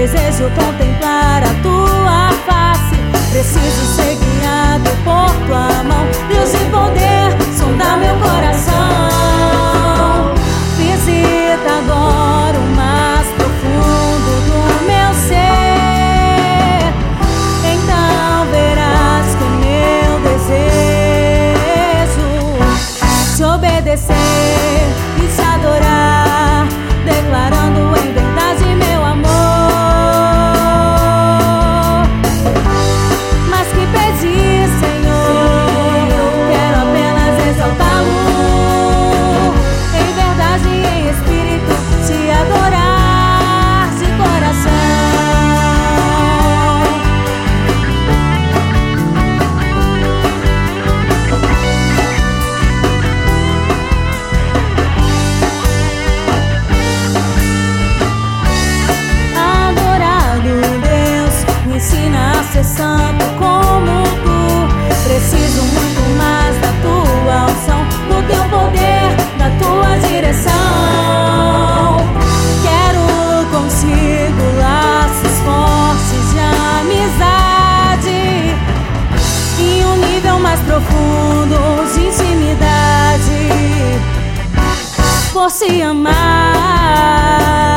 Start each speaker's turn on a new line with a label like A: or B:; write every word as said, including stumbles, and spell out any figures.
A: Desejo contemplar a tua face. Preciso ser guiado por tua mão. Deus de poder, sonda meu coração. Visita agora o mais profundo do meu ser. Então verás que meu desejo te obedecer e te adorar, declarando em verdade meu amor. Mas que pedir, Senhor, quero apenas exaltá-lo, em verdade e em espírito, te adorar de coração. Ensina a ser santo como tu. Preciso muito mais da tua unção, do teu poder, da tua direção. Quero contigo laços fortes de amizade e um nível mais profundo de intimidade, por te amar.